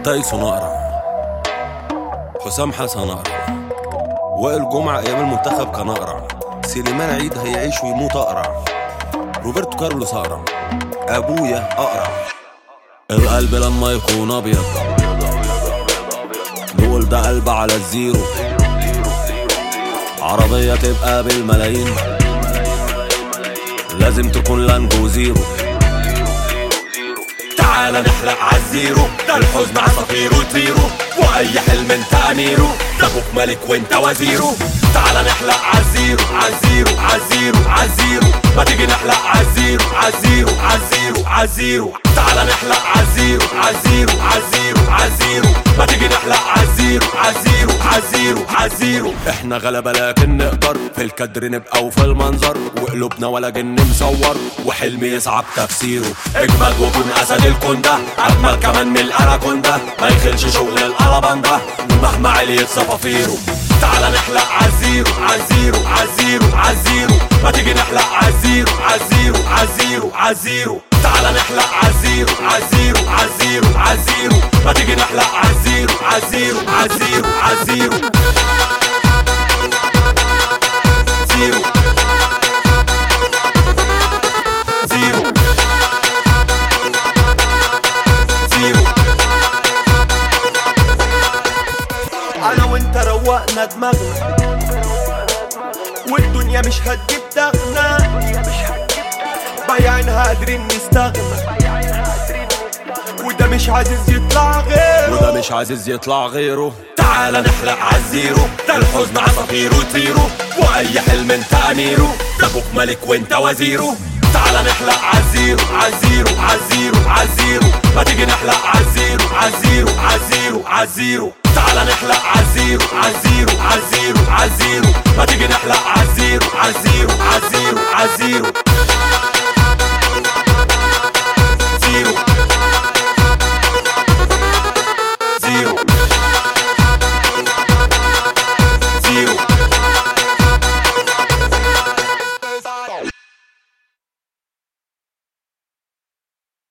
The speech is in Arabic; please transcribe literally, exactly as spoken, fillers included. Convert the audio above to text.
تايسون اقرع، حسام حسن اقرع، وائل جمعة ايام المنتخب كان اقرع، سليمان عيد هيعيش ويموت اقرع، روبرتو كارلوس اقرع، ابويا اقرع. القلب لما يكون ابيض نقول ده قلب على الزيرو، عربية تبقى بالملايين لازم تكون لانجو زيرو. تعالى نحلق عالزيرو، ده الحزن عصافيره طيره، واي حلم انت اميره، ده ابوك ملك وانت وزيره. تعالى نحلق عالزيرو عالزيرو عالزيرو عالزيرو، ما تيجي نحلق عالزيرو عالزيرو عالزيرو عالزيرو. تعالى نحلق عالزيرو عالزيرو عالزيرو عالزيرو، ما تيجي نحلق عالزيرو عالزيرو عالزيرو عالزيرو. احنا غلبة لكن نقدر في الكدر نبقى وفي المنظر، وقلوبنا ولا جن مصور، وحلمي يصعب تفسيره. اجمد وكون اسد الكون ده، اجمل كمان من الاناكوندا، ما يخلش شغل القلباندا ومهما عليت صفافيره. تعالى نحلق عالزيرو عالزيرو عالزيرو عالزيرو، ما تيجي نحلق عالزيرو عالزيرو عالزيرو عالزيرو. تعالى نحلق عالزيرو عالزيرو عالزيرو عالزيرو، ما تيجي نحلق عالزيرو عالزيرو عالزيرو عالزيرو. زيرو زيرو زيرو. انا وانت روقنا دماغنا والدنيا مش هتجيب دغنا، بايعينها قادرين نستغنى، وده مش عايز يطلع غيره، وده مش عايز يطلع غيره. تعالى نحلق عالزيرو، ده الحزن عصافيره طيره، واي حلم انت اميره، ده ابوك ملك وانت وزيره. تعالى نحلق عالزيرو عالزيرو عالزيرو عالزيرو، ما تيجي نحلق عالزيرو عالزيرو عالزيرو عالزيرو. تعالى نحلق عالزيرو عالزيرو عالزيرو عالزيرو، ما تيجي نحلق عالزيرو عالزيرو عالزيرو عالزيرو.